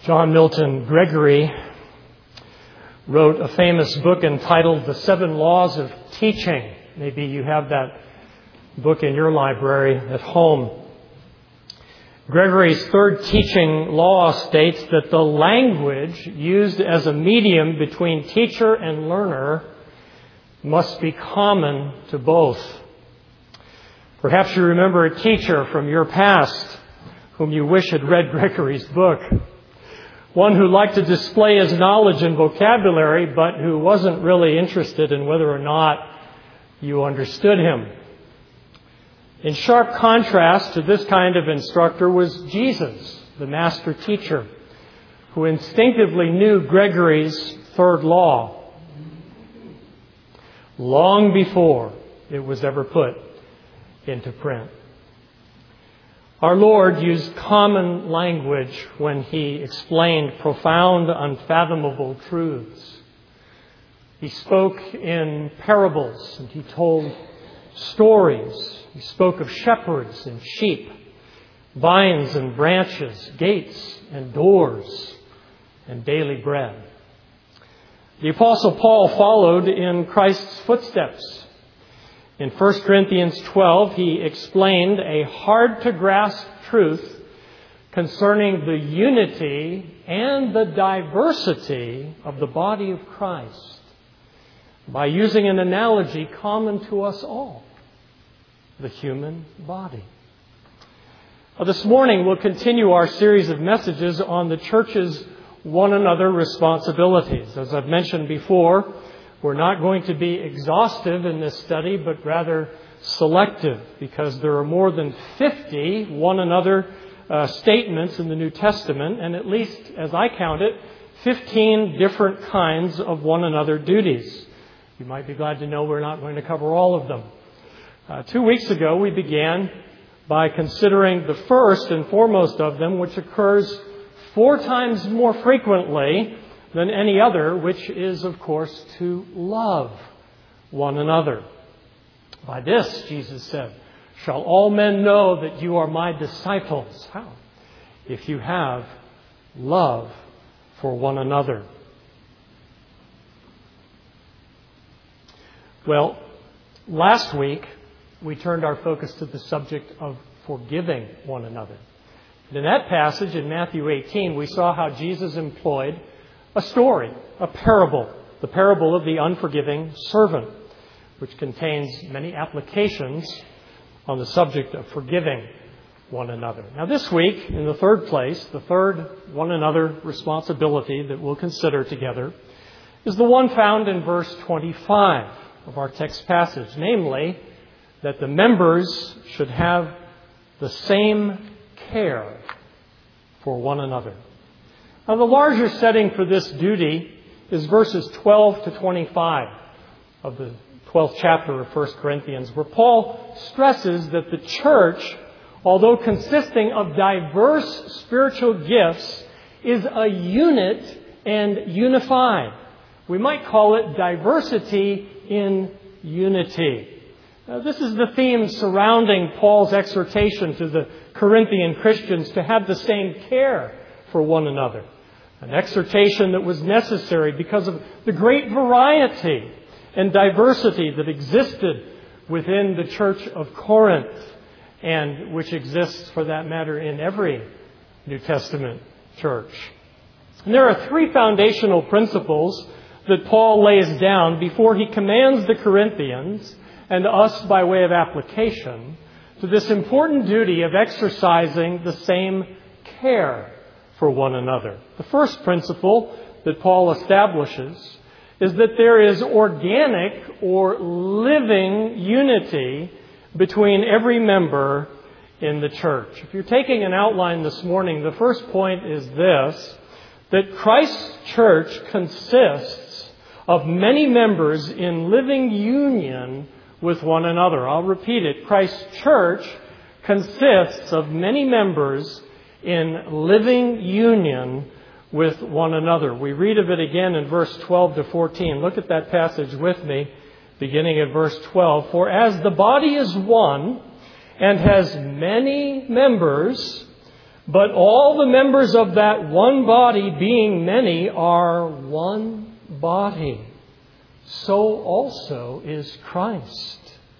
John Milton Gregory wrote a famous book entitled The Seven Laws of Teaching. Maybe you have that book in your library at home. Gregory's third teaching law states that the language used as a medium between teacher and learner must be common to both. Perhaps you remember a teacher from your past whom you wish had read Gregory's book. One who liked to display his knowledge and vocabulary, but who wasn't really interested in whether or not you understood him. In sharp contrast to this kind of instructor was Jesus, the master teacher, who instinctively knew Gregory's third law long before it was ever put into print. Our Lord used common language when He explained profound, unfathomable truths. He spoke in parables and He told stories. He spoke of shepherds and sheep, vines and branches, gates and doors, and daily bread. The Apostle Paul followed in Christ's footsteps. In 1 Corinthians 12, he explained a hard-to-grasp truth concerning the unity and the diversity of the body of Christ by using an analogy common to us all, the human body. This morning, we'll continue our series of messages on the church's one another responsibilities. As I've mentioned before, we're not going to be exhaustive in this study, but rather selective, because there are more than 50 one another statements in the New Testament, and at least, as I count it, 15 different kinds of one another duties. You might be glad to know we're not going to cover all of them. 2 weeks ago, we began by considering the first and foremost of them, which occurs 4 times more frequently than any other, which is, of course, to love one another. By this, Jesus said, shall all men know that you are my disciples. How? If you have love for one another. Well, last week, we turned our focus to the subject of forgiving one another. And in that passage in Matthew 18, we saw how Jesus employed a story, a parable, the parable of the unforgiving servant, which contains many applications on the subject of forgiving one another. Now this week, in the third place, the third one another responsibility that we'll consider together is the one found in verse 25 of our text passage, namely, that the members should have the same care for one another. Now, the larger setting for this duty is verses 12 to 25 of the 12th chapter of 1 Corinthians, where Paul stresses that the church, although consisting of diverse spiritual gifts, is a unit and unified. We might call it diversity in unity. Now, this is the theme surrounding Paul's exhortation to the Corinthian Christians to have the same care for one another. An exhortation that was necessary because of the great variety and diversity that existed within the church of Corinth, and which exists, for that matter, in every New Testament church. And there are 3 foundational principles that Paul lays down before he commands the Corinthians and us by way of application to this important duty of exercising the same care for one another. The first principle that Paul establishes is that there is organic or living unity between every member in the church. If you're taking an outline this morning, the first point is this, that Christ's church consists of many members in living union with one another. I'll repeat it. Christ's church consists of many members in living union with one another. We read of it again in verse 12 to 14. Look at that passage with me, beginning at verse 12. For as the body is one and has many members, But all the members of that one body, being many, are one body. So also is Christ.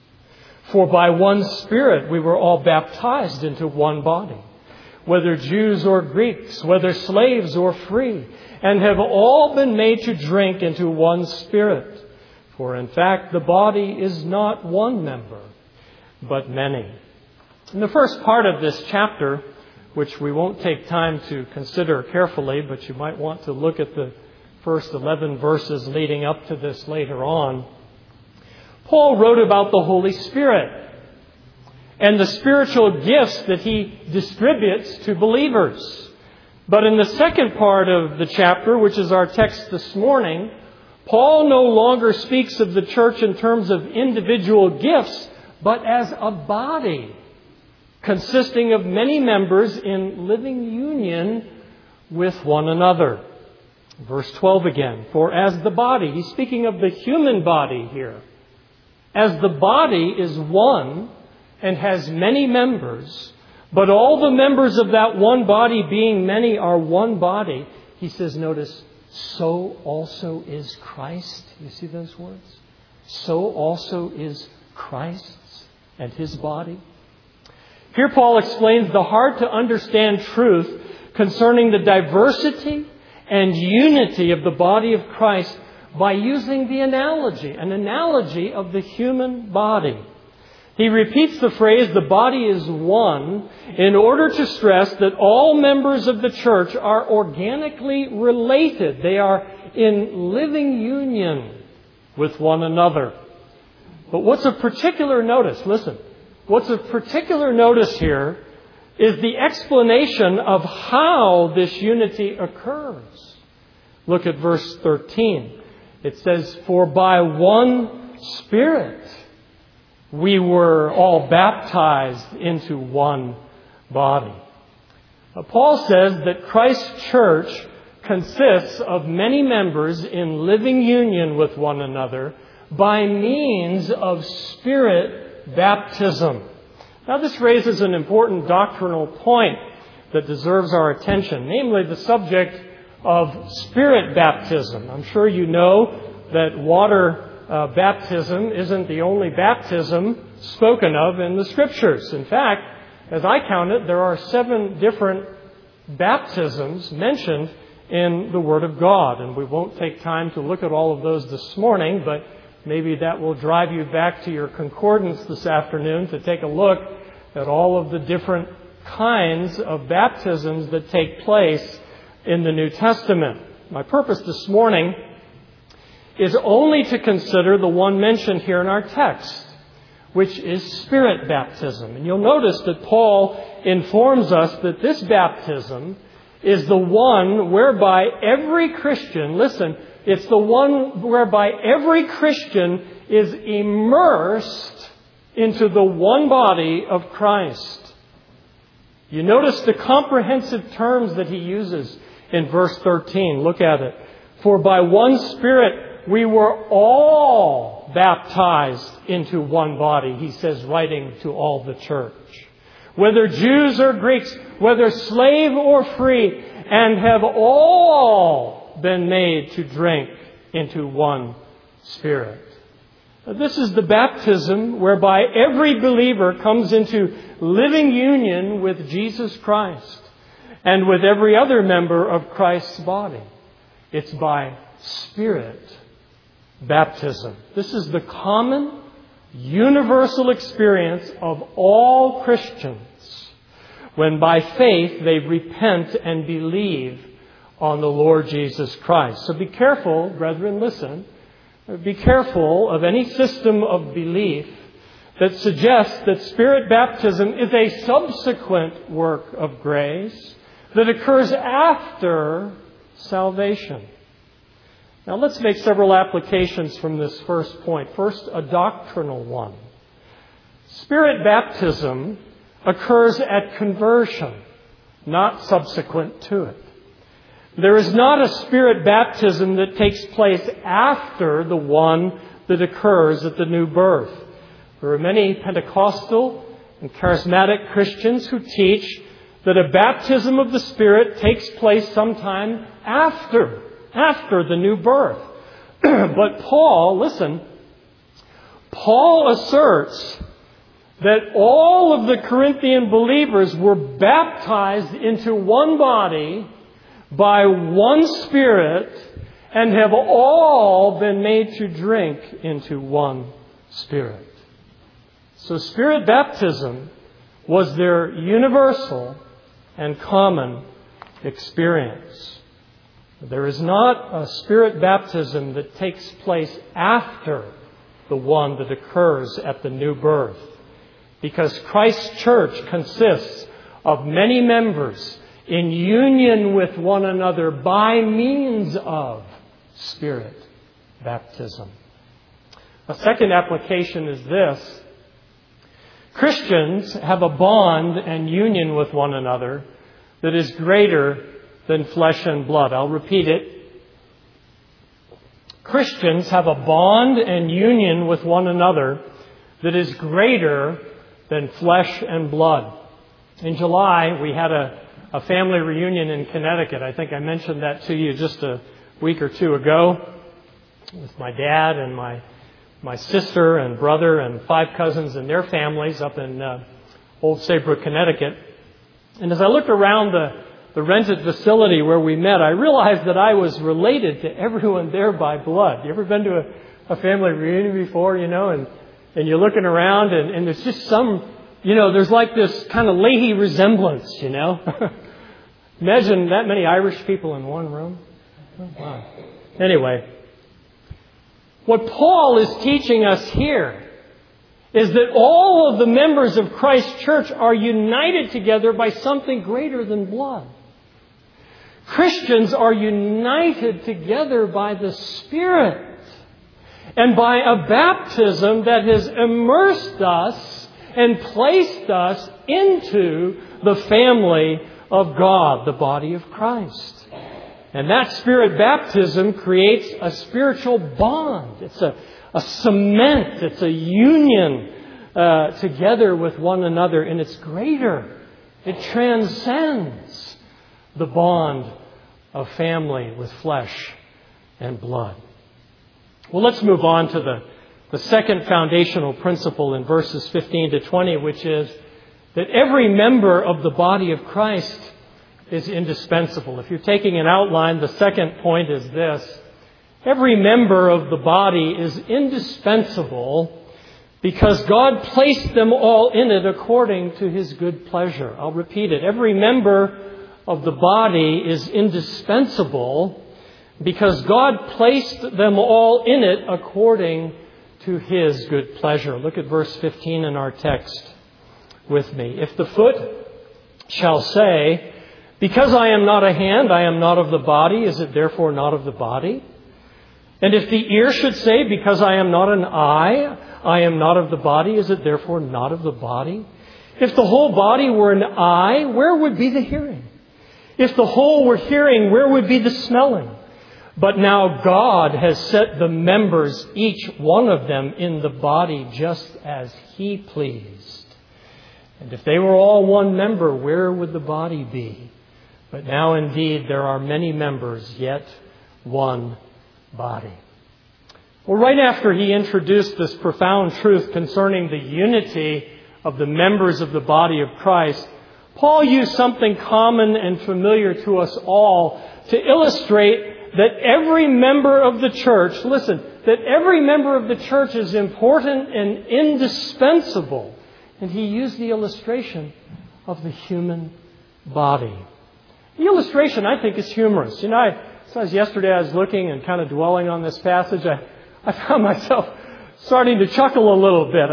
For by one Spirit we were all baptized into one body, whether Jews or Greeks, whether slaves or free, and have all been made to drink into one Spirit. For in fact the body is not one member, but many. In the first part of this chapter, which we won't take time to consider carefully, but you might want to look at the first 11 verses leading up to this later on, Paul wrote about the Holy Spirit and the spiritual gifts that He distributes to believers. But in the second part of the chapter, which is our text this morning, Paul no longer speaks of the church in terms of individual gifts, but as a body consisting of many members in living union with one another. Verse 12 again. For as the body, he's speaking of the human body here. As the body is one and has many members, but all the members of that one body being many are one body, he says, notice, so also is Christ. You see those words? So also is Christ and His body. Here Paul explains the hard to understand truth concerning the diversity and unity of the body of Christ by using an analogy of the human body. He repeats the phrase, the body is one, in order to stress that all members of the church are organically related. They are in living union with one another. But what's of particular notice, listen, what's of particular notice here is the explanation of how this unity occurs. Look at verse 13. It says, for by one Spirit we were all baptized into one body. Paul says that Christ's church consists of many members in living union with one another by means of Spirit baptism. Now this raises an important doctrinal point that deserves our attention, namely the subject of Spirit baptism. I'm sure you know that water baptism isn't the only baptism spoken of in the Scriptures. In fact, as I count it, there are 7 different baptisms mentioned in the Word of God. And we won't take time to look at all of those this morning, but maybe that will drive you back to your concordance this afternoon to take a look at all of the different kinds of baptisms that take place in the New Testament. My purpose this morning is only to consider the one mentioned here in our text, which is Spirit baptism. And you'll notice that Paul informs us that this baptism is the one whereby every Christian, listen, it's the one whereby every Christian is immersed into the one body of Christ. You notice the comprehensive terms that he uses in verse 13. Look at it. For by one Spirit we were all baptized into one body, he says, writing to all the church. Whether Jews or Greeks, whether slave or free, and have all been made to drink into one Spirit. This is the baptism whereby every believer comes into living union with Jesus Christ and with every other member of Christ's body. It's by Spirit baptism. This is the common, universal experience of all Christians when by faith they repent and believe on the Lord Jesus Christ. So be careful, brethren, listen. Be careful of any system of belief that suggests that Spirit baptism is a subsequent work of grace that occurs after salvation. Now let's make several applications from this first point. First, a doctrinal one. Spirit baptism occurs at conversion, not subsequent to it. There is not a Spirit baptism that takes place after the one that occurs at the new birth. There are many Pentecostal and charismatic Christians who teach that a baptism of the Spirit takes place sometime after the new birth. But Paul asserts that all of the Corinthian believers were baptized into one body by one Spirit and have all been made to drink into one Spirit. So Spirit baptism was their universal and common experience. There is not a Spirit baptism that takes place after the one that occurs at the new birth, because Christ's church consists of many members in union with one another by means of Spirit baptism. A second application is this. Christians have a bond and union with one another that is greater than flesh and blood. I'll repeat it. Christians have a bond and union with one another that is greater than flesh and blood. In July, we had a family reunion in Connecticut. I think I mentioned that to you just a week or two ago, with my dad and my sister and brother and 5 cousins and their families up in Old Saybrook, Connecticut. And as I looked around the rented facility where we met, I realized that I was related to everyone there by blood. You ever been to a family reunion before, and you're looking around and there's just some, there's like this kind of Leahy resemblance, Imagine that many Irish people in one room. Oh, wow. Anyway, what Paul is teaching us here is that all of the members of Christ's church are united together by something greater than blood. Christians are united together by the Spirit and by a baptism that has immersed us and placed us into the family of God, the body of Christ. And that Spirit baptism creates a spiritual bond. It's a cement. It's a union together with one another. And it's greater. It transcends the bond of family with flesh and blood. Well, let's move on to the second foundational principle in verses 15 to 20, which is that every member of the body of Christ is indispensable. If you're taking an outline, the second point is this. Every member of the body is indispensable because God placed them all in it according to His good pleasure. I'll repeat it. Every member of the body is indispensable because God placed them all in it according to His good pleasure. Look at verse 15 in our text with me. If the foot shall say, because I am not a hand, I am not of the body, is it therefore not of the body? And if the ear should say, because I am not an eye, I am not of the body, is it therefore not of the body? If the whole body were an eye, where would be the hearing? If the whole were hearing, where would be the smelling? But now God has set the members, each one of them, in the body just as He pleased. And if they were all one member, where would the body be? But now indeed there are many members, yet one body. Well, right after he introduced this profound truth concerning the unity of the members of the body of Christ, Paul used something common and familiar to us all to illustrate that every member of the church, that every member of the church is important and indispensable. And he used the illustration of the human body. The illustration, I think, is humorous. Yesterday I was looking and kind of dwelling on this passage. I found myself starting to chuckle a little bit.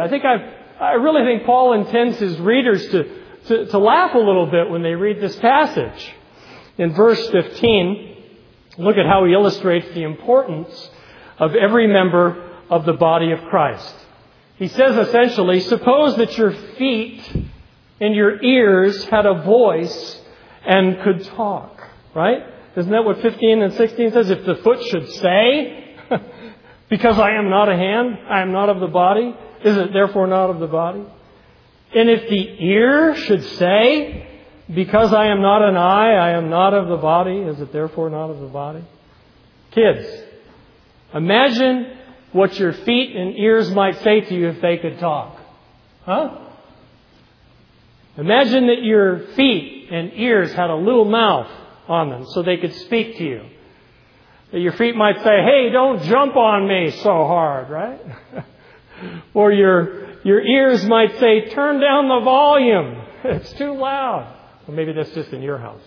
I really think Paul intends his readers to laugh a little bit when they read this passage. In verse 15, look at how he illustrates the importance of every member of the body of Christ. He says essentially, suppose that your feet and your ears had a voice and could talk, right? Isn't that what 15 and 16 says? If the foot should say, because I am not a hand, I am not of the body, is it therefore not of the body? And if the ear should say, Because I am not an eye, I am not of the body. Is it therefore not of the body? Kids, imagine what your feet and ears might say to you if they could talk. Huh? Imagine that your feet and ears had a little mouth on them so they could speak to you. That your feet might say, hey, don't jump on me so hard, right? Or your ears might say, turn down the volume. It's too loud. Or maybe that's just in your house.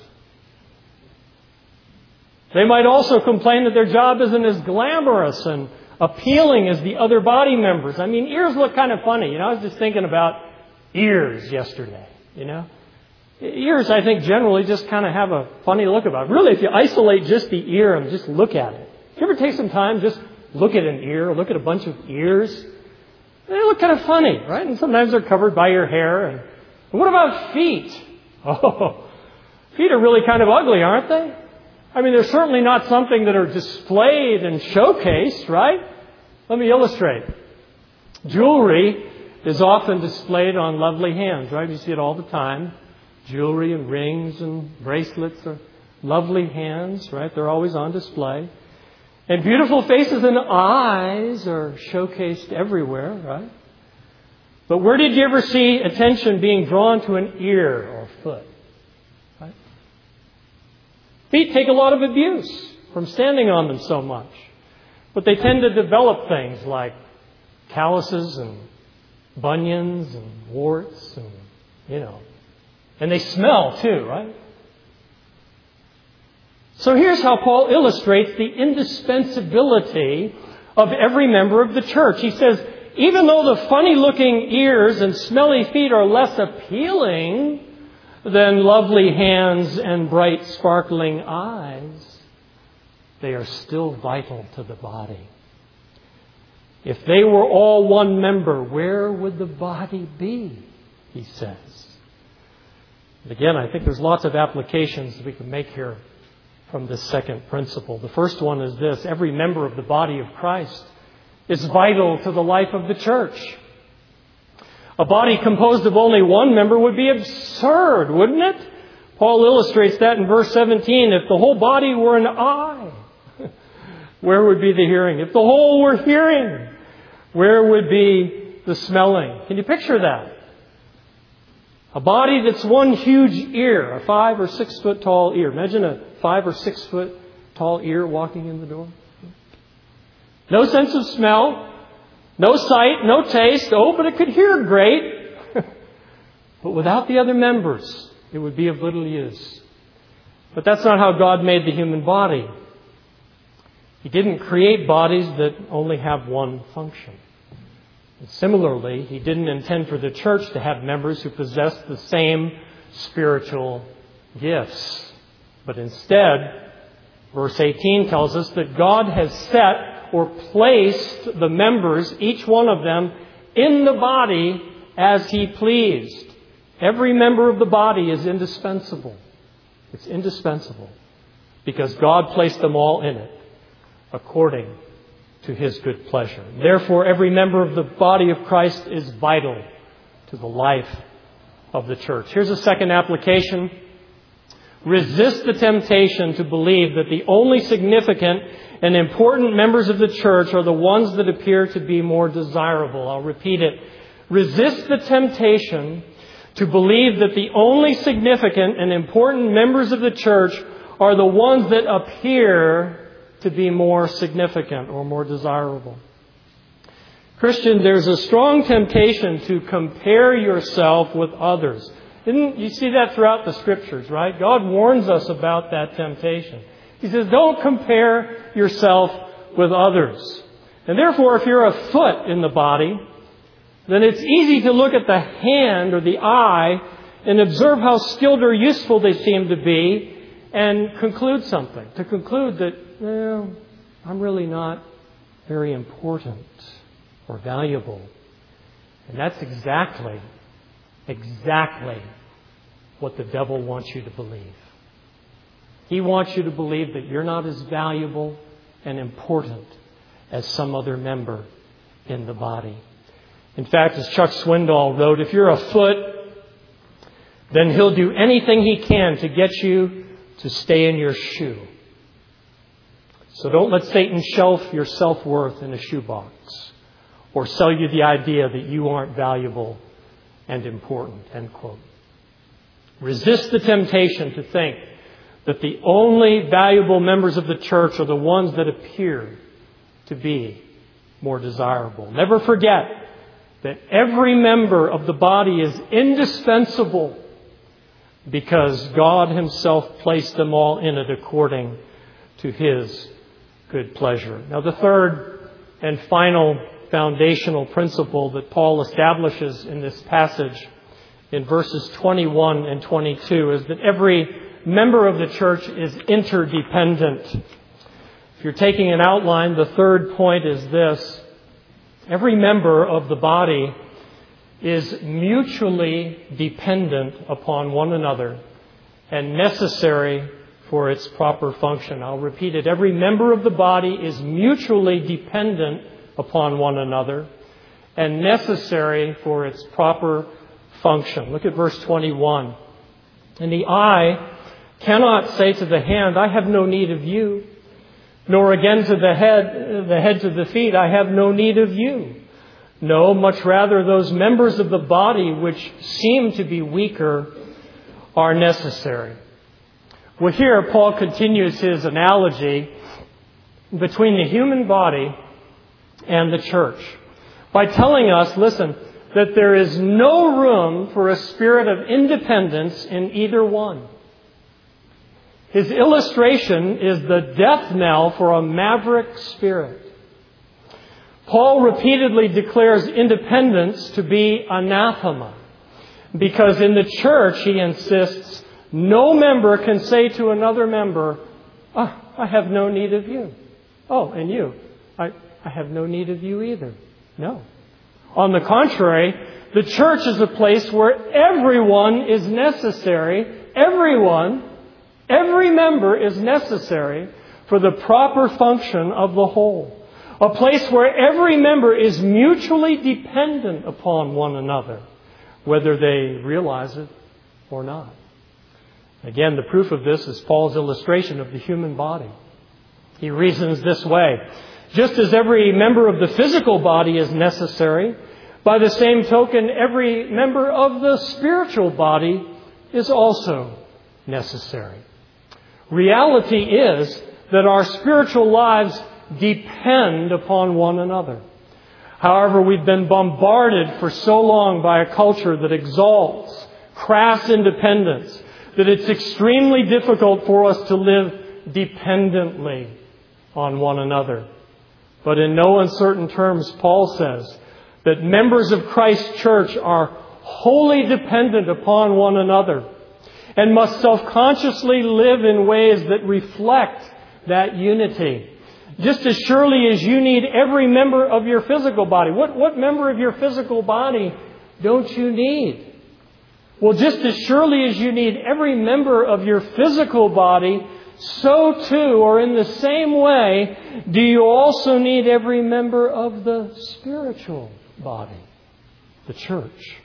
They might also complain that their job isn't as glamorous and appealing as the other body members. I mean, ears look kind of funny. I was just thinking about ears yesterday, Ears, I think, generally just kind of have a funny look about it. Really, if you isolate just the ear and just look at it. You ever take some time, just look at an ear, look at a bunch of ears? They look kind of funny, right? And sometimes they're covered by your hair. And what about feet? Oh, feet are really kind of ugly, aren't they? I mean, they're certainly not something that are displayed and showcased, right? Let me illustrate. Jewelry is often displayed on lovely hands, right? You see it all the time. Jewelry and rings and bracelets are lovely hands, right? They're always on display. And beautiful faces and eyes are showcased everywhere, right? But where did you ever see attention being drawn to an ear or foot? Right? Feet take a lot of abuse from standing on them so much. But they tend to develop things like calluses and bunions and warts and, And they smell too, right? So here's how Paul illustrates the indispensability of every member of the church. He says, even though the funny-looking ears and smelly feet are less appealing than lovely hands and bright, sparkling eyes, they are still vital to the body. If they were all one member, where would the body be? He says. And again, I think there's lots of applications we can make here from this second principle. The first one is this: every member of the body of Christ is vital to the life of the church. A body composed of only one member would be absurd, wouldn't it? Paul illustrates that in verse 17. If the whole body were an eye, where would be the hearing? If the whole were hearing, where would be the smelling? Can you picture that? A body that's one huge ear, a 5 or 6 foot tall ear. Imagine a 5 or 6 foot tall ear walking in the door. No sense of smell, no sight, no taste. Oh, but it could hear great. But without the other members, it would be of little use. But that's not how God made the human body. He didn't create bodies that only have one function. And similarly, He didn't intend for the church to have members who possess the same spiritual gifts. But instead, verse 18 tells us that God has set or placed the members, each one of them, in the body as He pleased. Every member of the body is indispensable. It's indispensable because God placed them all in it according to His good pleasure. Therefore, every member of the body of Christ is vital to the life of the church. Here's a second application. Resist the temptation to believe that the only significant and important members of the church are the ones that appear to be more desirable. I'll repeat it. Resist the temptation to believe that the only significant and important members of the church are the ones that appear to be more significant or more desirable. Christian, there's a strong temptation to compare yourself with others. Didn't you see that throughout the Scriptures, right? God warns us about that temptation. He says, don't compare yourself with others. And therefore, if you're a foot in the body, then it's easy to look at the hand or the eye and observe how skilled or useful they seem to be and conclude something. To conclude that, well, I'm really not very important or valuable. And that's exactly what the devil wants you to believe. He wants you to believe that you're not as valuable and important as some other member in the body. In fact, as Chuck Swindoll wrote, if you're a foot, then he'll do anything he can to get you to stay in your shoe. So don't let Satan shelf your self-worth in a shoebox or sell you the idea that you aren't valuable and important, end quote. Resist the temptation to think that the only valuable members of the church are the ones that appear to be more desirable. Never forget that every member of the body is indispensable because God Himself placed them all in it according to His good pleasure. Now, the third and final foundational principle that Paul establishes in this passage in verses 21 and 22 is that every member of the church is interdependent. If you're taking an outline, the third point is this: every member of the body is mutually dependent upon one another and necessary for its proper function. I'll repeat it. Every member of the body is mutually dependent upon one another and necessary for its proper function. Look at verse 21. And the eye cannot say to the hand, I have no need of you, nor again to the head to the feet, I have no need of you. No, much rather those members of the body which seem to be weaker are necessary. Well, here Paul continues his analogy between the human body and the church by telling us, listen, that there is no room for a spirit of independence in either one. His illustration is the death knell for a maverick spirit. Paul repeatedly declares independence to be anathema because in the church, he insists, no member can say to another member, I have no need of you. Oh, and you, I have no need of you either. No. On the contrary, the church is a place where everyone is necessary. Every member is necessary for the proper function of the whole. A place where every member is mutually dependent upon one another, whether they realize it or not. Again, the proof of this is Paul's illustration of the human body. He reasons this way. Just as every member of the physical body is necessary, by the same token, every member of the spiritual body is also necessary. Reality is that our spiritual lives depend upon one another. However, we've been bombarded for so long by a culture that exalts crass independence that it's extremely difficult for us to live dependently on one another. But in no uncertain terms, Paul says that members of Christ's church are wholly dependent upon one another and must self-consciously live in ways that reflect that unity. Just as surely as you need every member of your physical body. What member of your physical body don't you need? Well, just as surely as you need every member of your physical body, so too, or in the same way, do you also need every member of the spiritual body, the church.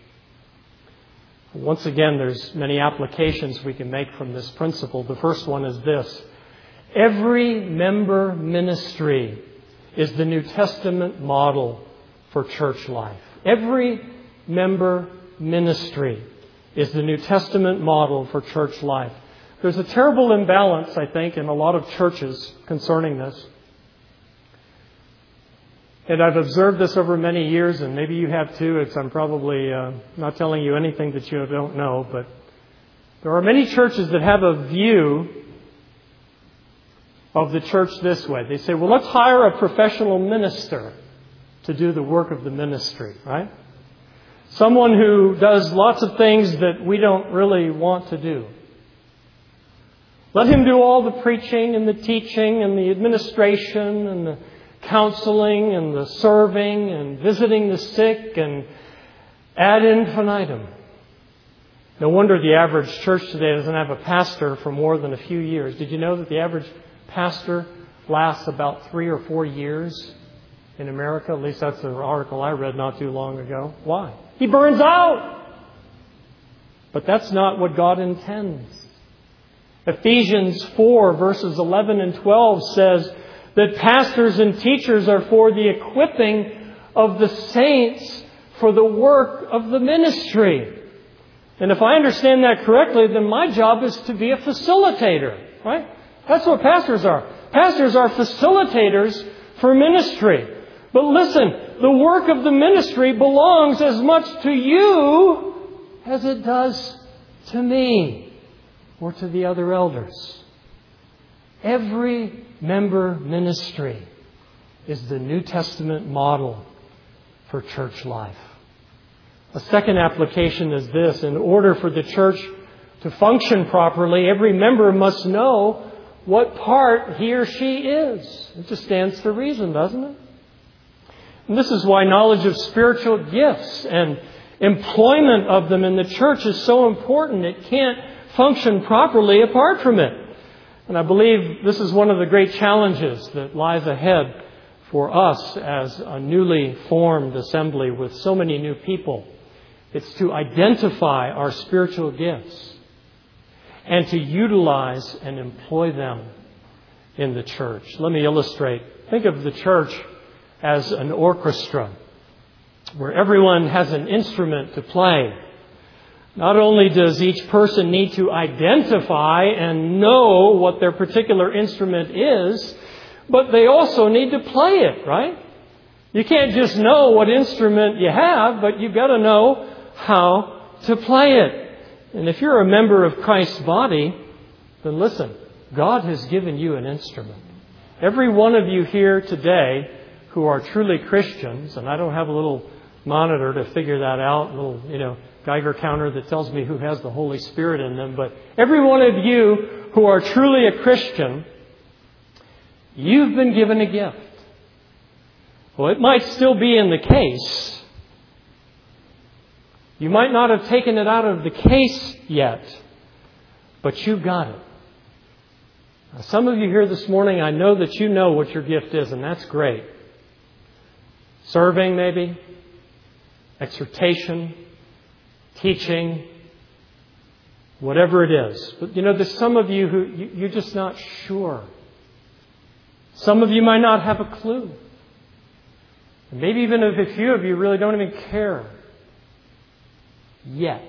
Once again, there's many applications we can make from this principle. The first one is this. Every member ministry is the New Testament model for church life. Every member ministry is the New Testament model for church life. There's a terrible imbalance, I think, in a lot of churches concerning this. And I've observed this over many years, and maybe you have too. I'm probably not telling you anything that you don't know, but there are many churches that have a view of the church this way. They say, well, let's hire a professional minister to do the work of the ministry, right? Someone who does lots of things that we don't really want to do. Let him do all the preaching and the teaching and the administration and the counseling and the serving and visiting the sick and ad infinitum. No wonder the average church today doesn't have a pastor for more than a few years. Did you know that the average pastor lasts about 3 or 4 years in America? At least that's an article I read not too long ago. Why? He burns out. But that's not what God intends. Ephesians 4 verses 11 and 12 says that pastors and teachers are for the equipping of the saints for the work of the ministry. And if I understand that correctly, then my job is to be a facilitator, right? That's what pastors are. Pastors are facilitators for ministry. But listen, the work of the ministry belongs as much to you as it does to me or to the other elders. Every member ministry is the New Testament model for church life. A second application is this. In order for the church to function properly, every member must know what part he or she is. It just stands to reason, doesn't it? And this is why knowledge of spiritual gifts and employment of them in the church is so important. It can't function properly apart from it. And I believe this is one of the great challenges that lies ahead for us as a newly formed assembly with so many new people. It's to identify our spiritual gifts and to utilize and employ them in the church. Let me illustrate. Think of the church as an orchestra where everyone has an instrument to play. Not only does each person need to identify and know what their particular instrument is, but they also need to play it, right? You can't just know what instrument you have, but you've got to know how to play it. And if you're a member of Christ's body, then listen, God has given you an instrument. Every one of you here today who are truly Christians, and I don't have a little monitor to figure that out, a little, Geiger counter that tells me who has the Holy Spirit in them, but every one of you who are truly a Christian, you've been given a gift. Well, it might still be in the case. You might not have taken it out of the case yet, but you've got it. Now, some of you here this morning, I know that you know what your gift is, and that's great. Serving, maybe. Exhortation. Teaching. Whatever it is. But there's some of you who you're just not sure. Some of you might not have a clue. And maybe even if a few of you really don't even care. Yet.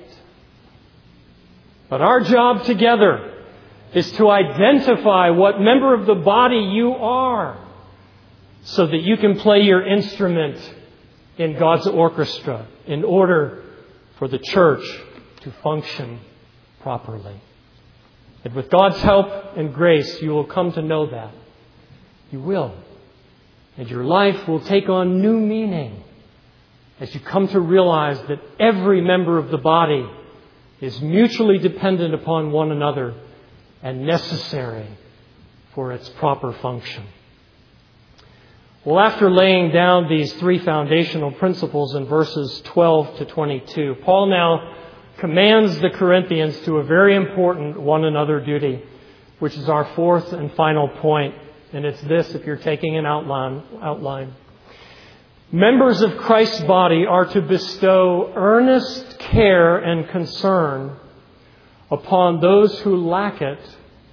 But our job together is to identify what member of the body you are so that you can play your instrument in God's orchestra in order for the church to function properly. And with God's help and grace, you will come to know that. You will. And your life will take on new meaning as you come to realize that every member of the body is mutually dependent upon one another and necessary for its proper function. Well, after laying down these three foundational principles in verses 12 to 22, Paul now commands the Corinthians to a very important one another duty, which is our fourth and final point. And it's this, if you're taking an outline. Members of Christ's body are to bestow earnest care and concern upon those who lack it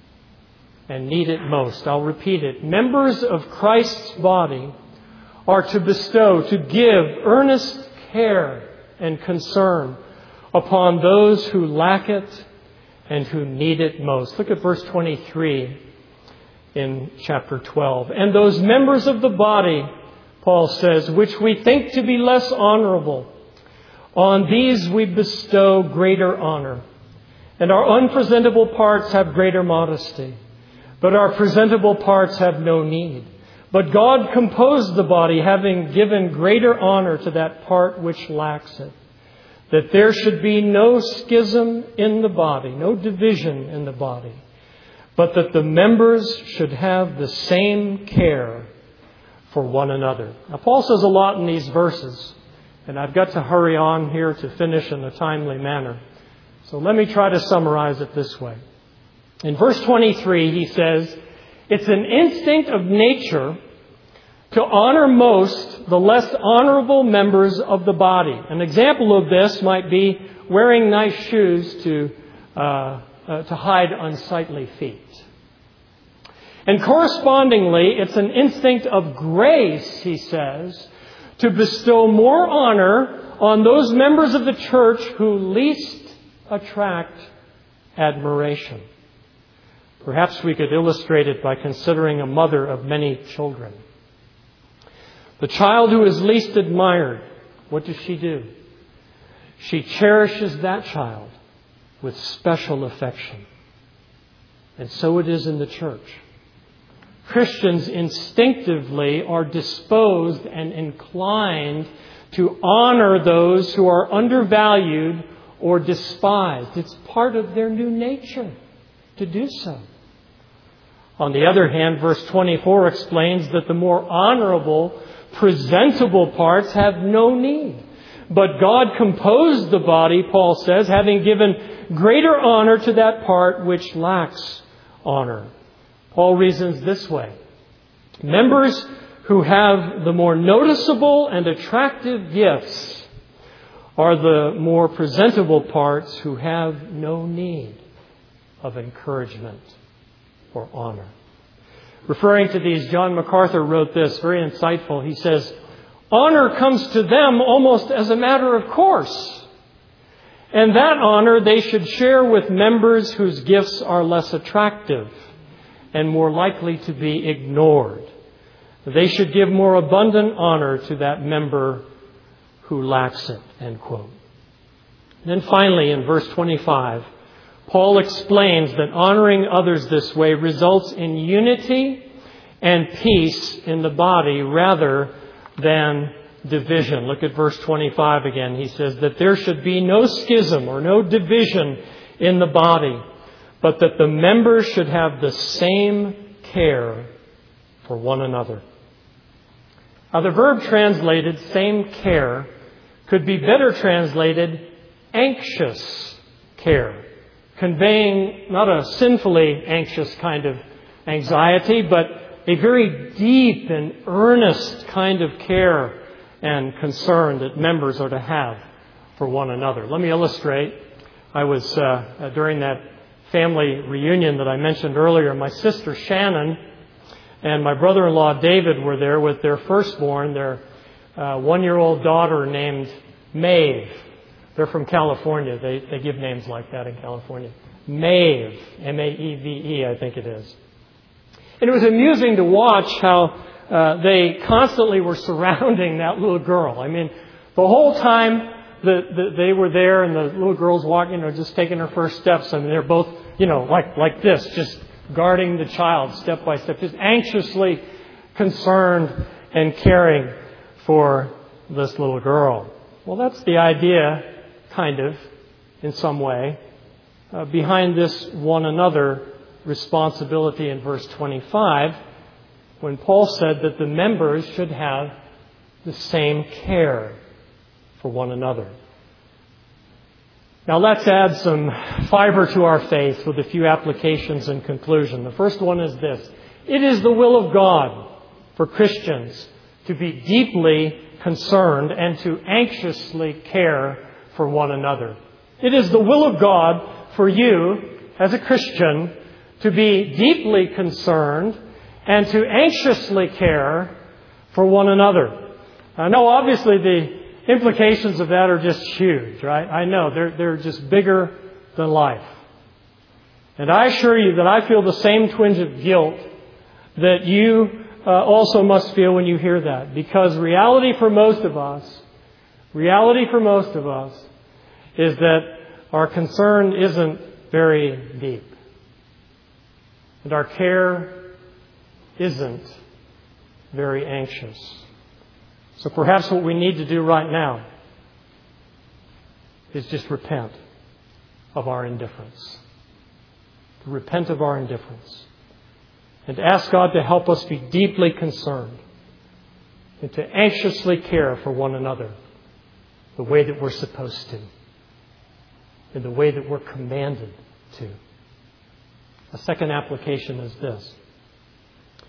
and need it most. I'll repeat it. Members of Christ's body are to give earnest care and concern upon those who lack it and who need it most. Look at verse 23 in chapter 12. And those members of the body, Paul says, which we think to be less honorable, on these we bestow greater honor. And our unpresentable parts have greater modesty, but our presentable parts have no need. But God composed the body, having given greater honor to that part which lacks it, that there should be no schism in the body, no division in the body, but that the members should have the same care for one another. Now, Paul says a lot in these verses, and I've got to hurry on here to finish in a timely manner. So let me try to summarize it this way. In verse 23, he says, it's an instinct of nature to honor most the less honorable members of the body. An example of this might be wearing nice shoes to hide unsightly feet. And correspondingly, it's an instinct of grace, he says, to bestow more honor on those members of the church who least attract admiration. Perhaps we could illustrate it by considering a mother of many children. The child who is least admired, what does she do? She cherishes that child with special affection. And so it is in the church. Christians instinctively are disposed and inclined to honor those who are undervalued or despised. It's part of their new nature to do so. On the other hand, verse 24 explains that the more honorable, presentable parts have no need. But God composed the body, Paul says, having given greater honor to that part which lacks honor. Paul reasons this way. Members who have the more noticeable and attractive gifts are the more presentable parts who have no need of encouragement or honor. Referring to these, John MacArthur wrote this, very insightful. He says, honor comes to them almost as a matter of course. And that honor they should share with members whose gifts are less attractive and more likely to be ignored. They should give more abundant honor to that member who lacks it, end quote. And then finally, in verse 25, Paul explains that honoring others this way results in unity and peace in the body rather than division. Look at verse 25 again. He says that there should be no schism or no division in the body, but that the members should have the same care for one another. Now, the verb translated same care could be better translated anxious care, conveying not a sinfully anxious kind of anxiety, but a very deep and earnest kind of care and concern that members are to have for one another. Let me illustrate. I was, during that family reunion that I mentioned earlier, my sister Shannon and my brother-in-law David were there with their firstborn, their one-year-old daughter named Maeve. They're from California. They give names like that in California. Maeve, M-A-E-V-E, I think it is. And it was amusing to watch how they constantly were surrounding that little girl. I mean, the whole time that they were there and the little girl's walking or just taking her first steps, I mean, they're both, like this, just guarding the child step by step, just anxiously concerned and caring for this little girl. Well, that's the idea, kind of, in some way, behind this one another responsibility in verse 25, when Paul said that the members should have the same care for one another. Now let's add some fiber to our faith with a few applications in conclusion. The first one is this. It is the will of God for Christians to be deeply concerned and to anxiously care for one another. It is the will of God for you as a Christian to be deeply concerned and to anxiously care for one another. I know obviously the implications of that are just huge, right? I know they're just bigger than life. And I assure you that I feel the same twinge of guilt that you also must feel when you hear that. Because reality for most of us is that our concern isn't very deep. And our care isn't very anxious. So perhaps what we need to do right now is just repent of our indifference. To repent of our indifference. And to ask God to help us be deeply concerned and to anxiously care for one another the way that we're supposed to, in the way that we're commanded to. A second application is this.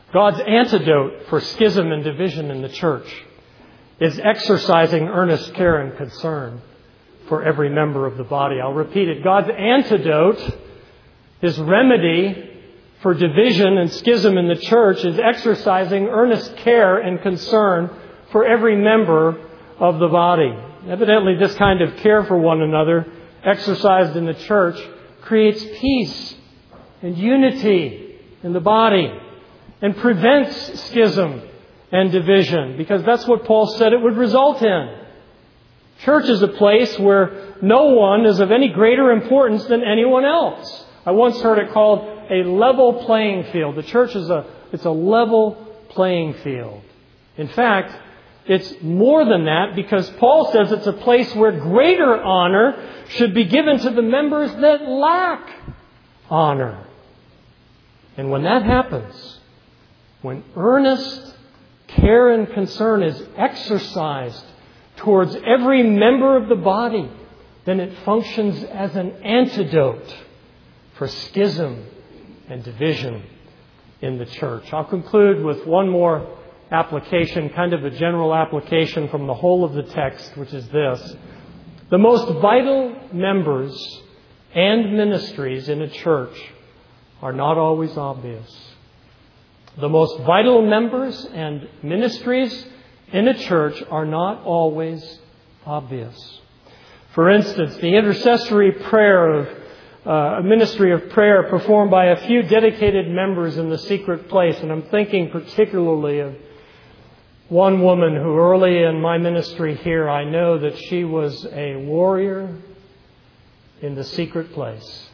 God's antidote for schism and division in the church is exercising earnest care and concern for every member of the body. I'll repeat it. God's antidote, His remedy for division and schism in the church, is exercising earnest care and concern for every member of the body. Evidently, this kind of care for one another, exercised in the church, creates peace and unity in the body and prevents schism and division, because that's what Paul said it would result in. Church is a place where no one is of any greater importance than anyone else. I once heard it called a level playing field. The church is a level playing field. In fact, it's more than that, because Paul says it's a place where greater honor should be given to the members that lack honor. And when that happens, when earnest care and concern is exercised towards every member of the body, then it functions as an antidote for schism and division in the church. I'll conclude with one more application, kind of a general application from the whole of the text, which is this. The most vital members and ministries in a church are not always obvious. The most vital members and ministries in a church are not always obvious. For instance, the intercessory prayer a ministry of prayer performed by a few dedicated members in the secret place. And I'm thinking particularly of one woman who early in my ministry here, I know that she was a warrior in the secret place.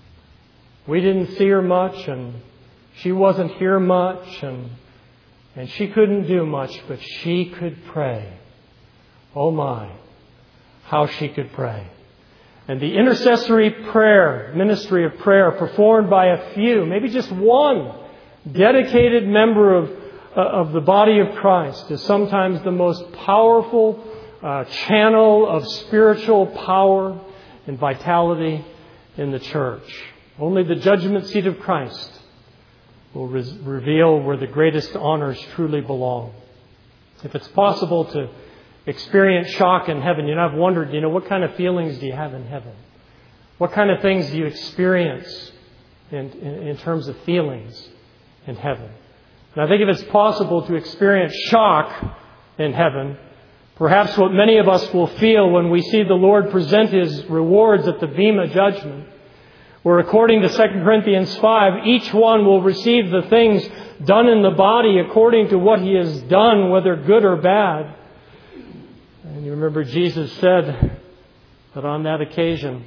We didn't see her much, and she wasn't here much, and she couldn't do much, but she could pray. Oh my, how she could pray. And the intercessory prayer, ministry of prayer, performed by a few, maybe just one dedicated member of the body of Christ, is sometimes the most powerful channel of spiritual power and vitality in the church. Only the judgment seat of Christ will reveal where the greatest honors truly belong. If it's possible to experience shock in heaven, I've wondered, what kind of feelings do you have in heaven? What kind of things do you experience in terms of feelings in heaven? And I think if it's possible to experience shock in heaven, perhaps what many of us will feel when we see the Lord present His rewards at the Bema judgment, where according to 2 Corinthians 5, each one will receive the things done in the body according to what he has done, whether good or bad. And you remember Jesus said that on that occasion,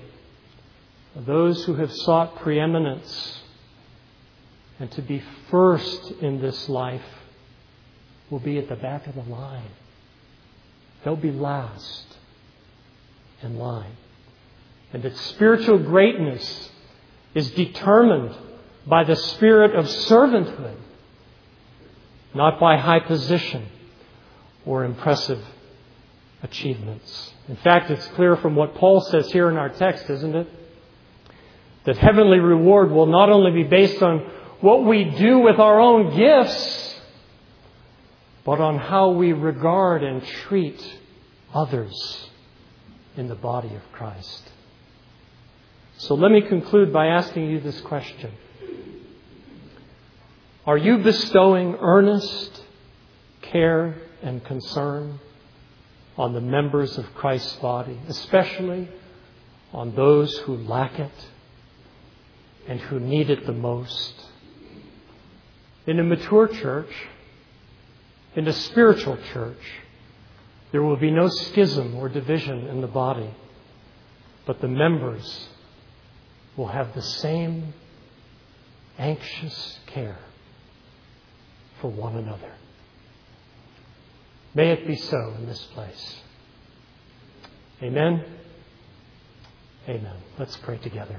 those who have sought preeminence and to be first in this life will be at the back of the line. They'll be last in line. And that spiritual greatness is determined by the spirit of servanthood, not by high position or impressive achievements. In fact, it's clear from what Paul says here in our text, isn't it? That heavenly reward will not only be based on what we do with our own gifts, but on how we regard and treat others in the body of Christ. So let me conclude by asking you this question. Are you bestowing earnest care and concern on the members of Christ's body, especially on those who lack it and who need it the most? In a mature church, in a spiritual church, there will be no schism or division in the body, but the members will have the same anxious care for one another. May it be so in this place. Amen. Amen. Let's pray together.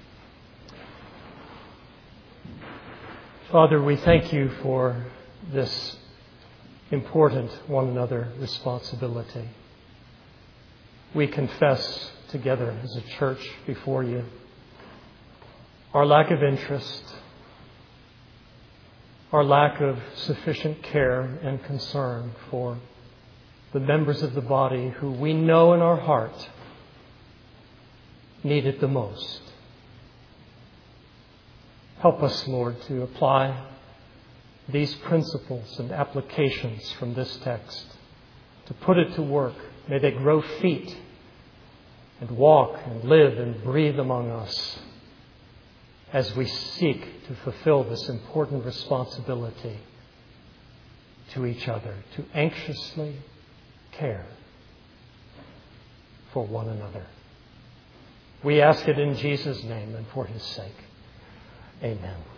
Father, we thank you for this important one another responsibility. We confess together as a church before you our lack of interest, our lack of sufficient care and concern for the members of the body who we know in our heart need it the most. Help us, Lord, to apply these principles and applications from this text, to put it to work. May they grow feet and walk and live and breathe among us as we seek to fulfill this important responsibility to each other, to anxiously care for one another. We ask it in Jesus' name and for His sake. Amen.